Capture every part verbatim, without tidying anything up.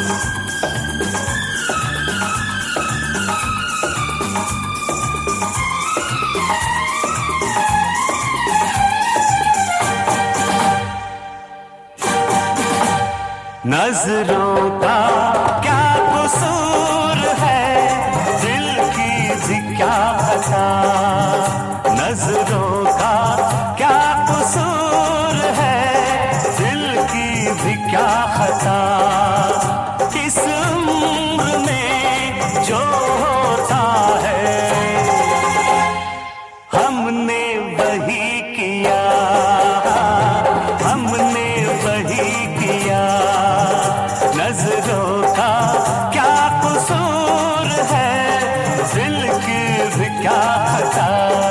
नजरों का क्या कसूर है, दिल की भी क्या पता। नजरों का क्या कसूर है, दिल की भी क्या खता। इस उम्र में जो होता है हमने वही किया, हमने वही किया। नजरों का क्या कसूर है, दिल की भी क्या खता।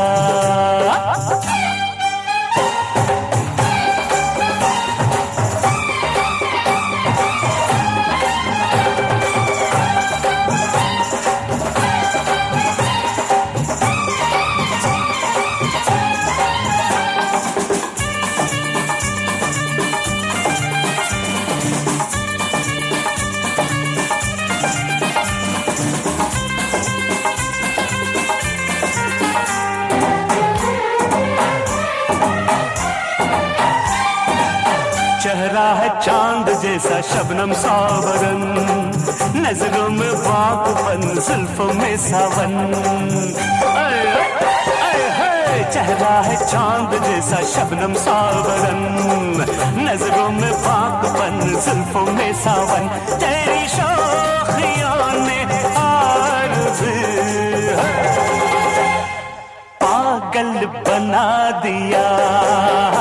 चेहरा है चांद जैसा शबनम सावरन, नजरों में बागपन जुल्फों में सावन। चेहरा है चांद जैसा शबनम सावरन, नजरों में बागपन जुल्फों में सावन। तेरी शोखियों ने आर्ज़ पागल बना दिया।